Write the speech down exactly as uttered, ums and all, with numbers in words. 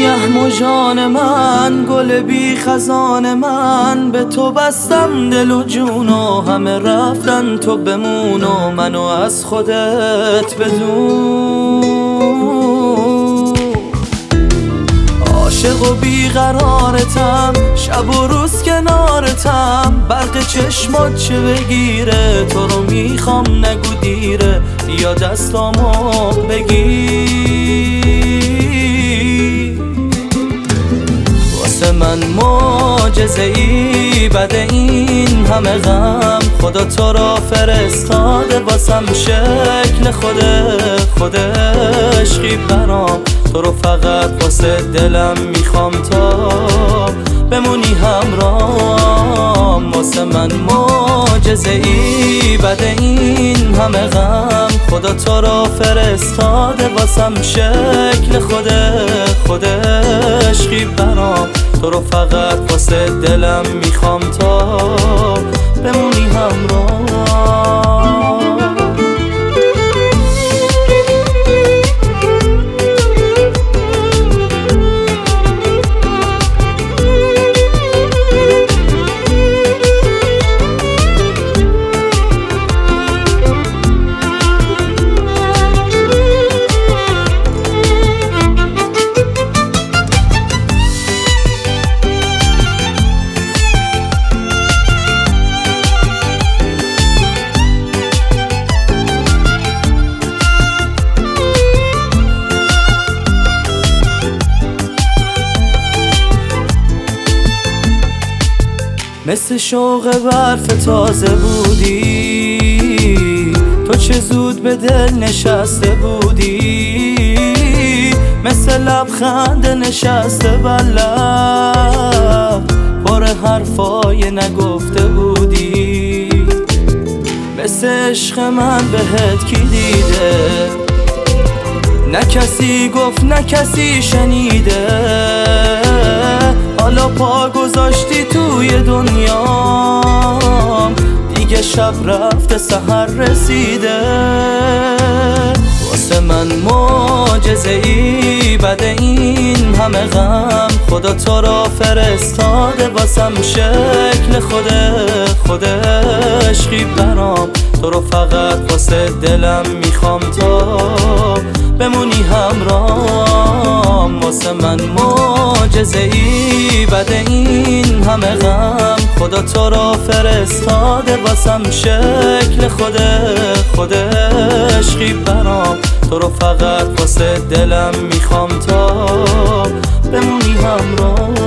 سیه مژان من، گل بی خزان من، به تو بستم دل و جون و همه رفتن تو بمون و منو از خودت بدون. عاشق و بیقرارتم، شب و روز کنارتم، برق چشمات چه بگیره، تو رو میخوام نگو دیره، بیا دستامو بگیر. واسه من معجزه ای بده این همه غم، خدا تو را فرستاده واسم شکل خوده خوده عشقی برام، تو رو فقط واسه دلم میخوام تا بمونی همراهم. واسه من معجزه ای بده این همه غم، خدا تو را فرستاده واسم شکل خوده خوده عشقی برام، تو رو فقط واسه دلم میخوام تا بمونی همراهم. مثل شوق برف تازه بودی، تو چه زود به دل نشسته بودی، مثل لبخند نشسته بر لب، پر حرفای نگفته بودی. مثل عشق من بهت کی دیده، نه کسی گفت نه کسی شنیده، حالا پا گذاشتی توی دنیام، دیگه شب رفته سحر رسیده. واسه من معجزه ای بده این همه غم، خدا تو را فرستاده واسم شکل خوده خوده عشقی برام، تو رو فقط واسه دلم میخوام تا بمونی همراهم. واسه من معجزه ای بده این همه غم، خدا تو را فرستاده واسم شکل خوده خوده عشقی برام، تو رو فقط واسه دلم میخوام تا بمونی همراهم.